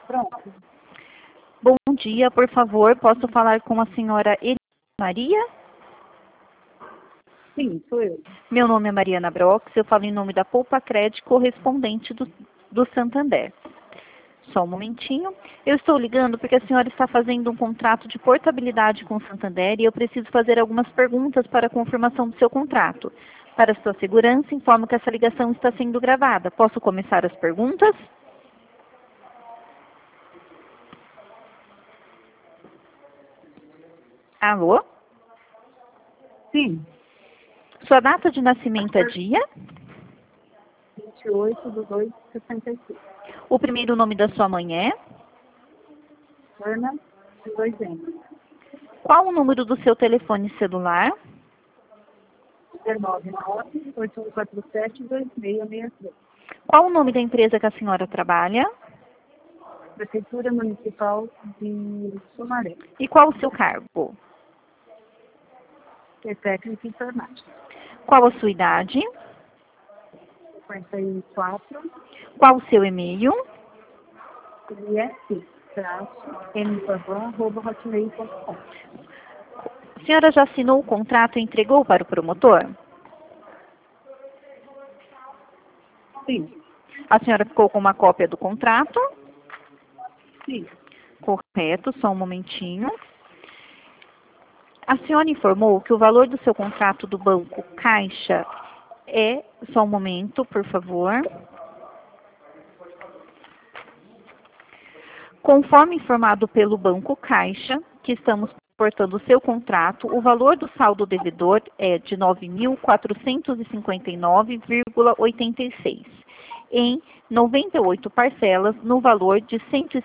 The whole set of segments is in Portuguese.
Pronto. Bom dia, por favor, posso falar com a senhora Eli Maria? Sim, sou eu. Meu nome é Mariana Brox, eu falo em nome da Poupa Cred, correspondente do Santander. Só um momentinho. Eu estou ligando porque a senhora está fazendo um contrato de portabilidade com o Santander e eu preciso fazer algumas perguntas para a confirmação do seu contrato. Para sua segurança, informo que essa ligação está sendo gravada. Posso começar as perguntas? Alô? Sim, Sua data de nascimento é dia? 28/2/66. O primeiro nome da sua mãe é? Ana, de 2 anos. Qual o número do seu telefone celular? 199-8147-2663. Qual o nome da empresa que a senhora trabalha? Prefeitura Municipal de Sumaré. E qual o seu cargo? Que é técnica informática. Qual a sua idade? 54. Qual o seu e-mail? Ele é mpavan@hotmail.com. A senhora já assinou o contrato e entregou para o promotor? Sim, A senhora ficou com uma cópia do contrato? sim. Correto, só um momentinho. A senhora informou que o valor do seu contrato do Banco Caixa é... Só um momento, por favor. Conforme informado pelo Banco Caixa, que estamos portando o seu contrato, o valor do saldo devedor é de R$ 9.459,86, em 98 parcelas, no valor de R$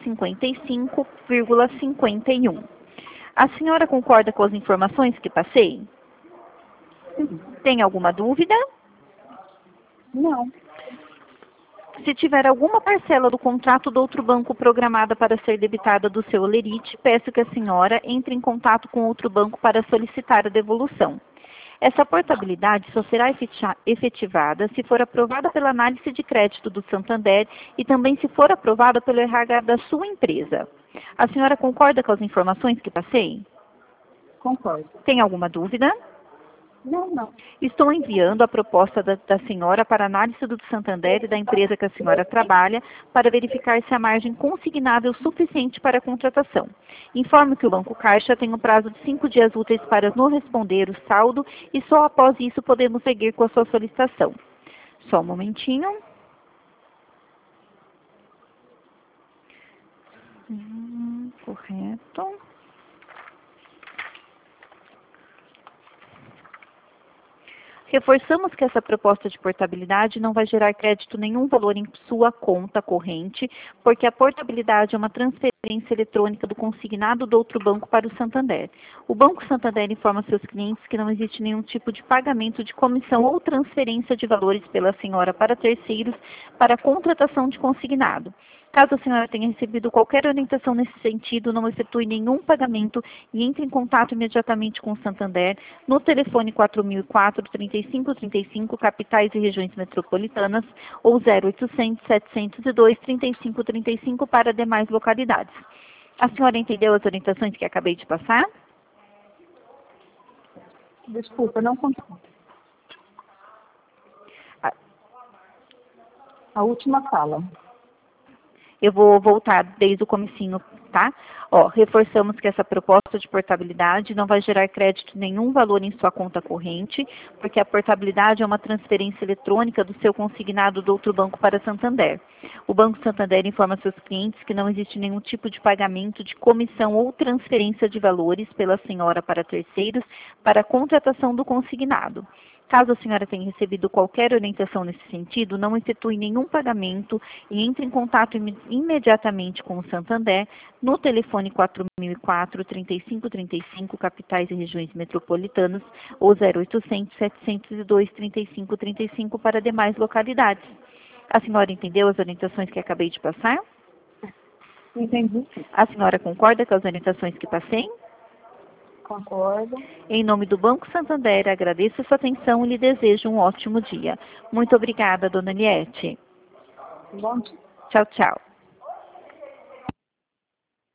155,51. A senhora concorda com as informações que passei? Tem alguma dúvida? Não, Se tiver alguma parcela do contrato do outro banco programada para ser debitada do seu Olerite, peço que a senhora entre em contato com outro banco para solicitar a devolução. Essa portabilidade só será efetivada se for aprovada pela análise de crédito do Santander e também se for aprovada pelo RH da sua empresa. A senhora concorda com as informações que passei? concordo. Tem alguma dúvida? Não. Estou enviando a proposta da senhora para análise do Santander e da empresa que a senhora trabalha para verificar se a margem consignável suficiente para a contratação. Informo que o Banco Caixa tem um prazo de 5 dias úteis para nos responder o saldo e só após isso podemos seguir com a sua solicitação. Só um momentinho. Correto. Reforçamos que essa proposta de portabilidade não vai gerar crédito nenhum valor em sua conta corrente, porque a portabilidade é uma transferência eletrônica do consignado do outro banco para o Santander. O Banco Santander informa seus clientes que não existe nenhum tipo de pagamento de comissão ou transferência de valores pela senhora para terceiros para a contratação de consignado. Caso a senhora tenha recebido qualquer orientação nesse sentido, não efetue nenhum pagamento e entre em contato imediatamente com o Santander no telefone 4004-3535, capitais e regiões metropolitanas, ou 0800-702-3535 para demais localidades. A senhora entendeu as orientações que acabei de passar? Desculpa, não consigo. A última fala. Eu vou voltar desde o comecinho, tá? Reforçamos que essa proposta de portabilidade não vai gerar crédito nenhum valor em sua conta corrente, porque a portabilidade é uma transferência eletrônica do seu consignado do outro banco para Santander. O Banco Santander informa seus clientes que não existe nenhum tipo de pagamento de comissão ou transferência de valores pela senhora para terceiros para a contratação do consignado. Caso a senhora tenha recebido qualquer orientação nesse sentido, não efetue nenhum pagamento e entre em contato imediatamente com o Santander no telefone 4004-3535, capitais e regiões metropolitanas, ou 0800-702-3535 para demais localidades. A senhora entendeu as orientações que acabei de passar? Entendi. A senhora concorda com as orientações que passei? Concordo. Em nome do Banco Santander, agradeço a sua atenção e lhe desejo um ótimo dia. Muito obrigada, dona Eliette. Bom dia. Tchau, tchau.